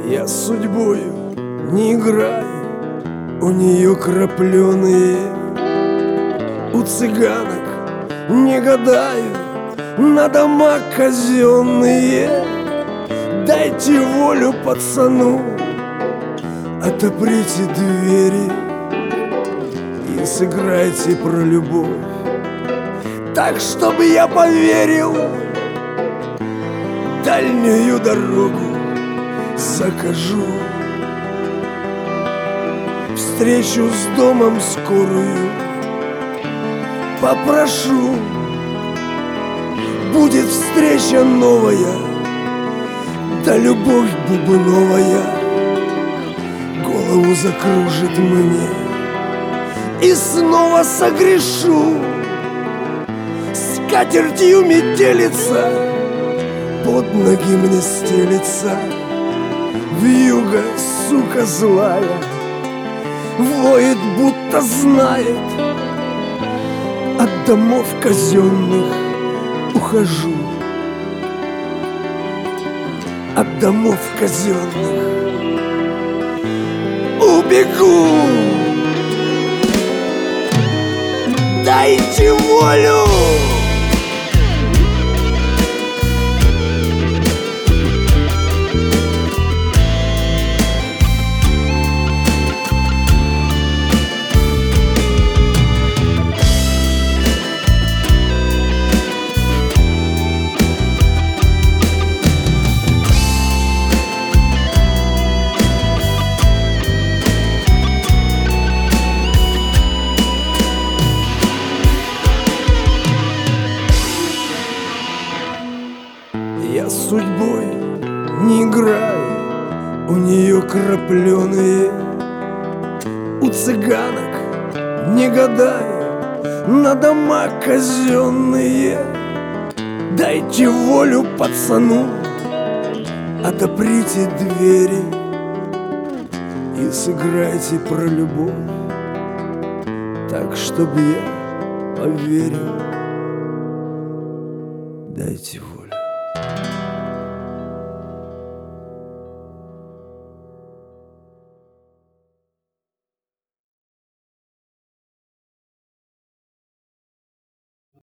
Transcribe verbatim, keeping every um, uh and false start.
Я с судьбою не играю, у нее крапленые. У цыганок не гадаю, на дома казенные. Дайте волю пацану, отоприте двери и сыграйте про любовь так, чтобы я поверил. Дальнюю дорогу закажу, встречу с домом скорую попрошу. Будет встреча новая, да любовь бубновая голову закружит мне, и снова согрешу. Скатертью метелица под ноги мне стелится, вьюга, сука злая, воет, будто знает. От домов казенных ухожу, от домов казенных убегу. Дайте волю! Я с судьбой не играю, у нее крапленые. У цыганок не гадаю, на дома казенные. Дайте волю пацану, отоприте двери и сыграйте про любовь так, чтобы я поверил. Дайте волю.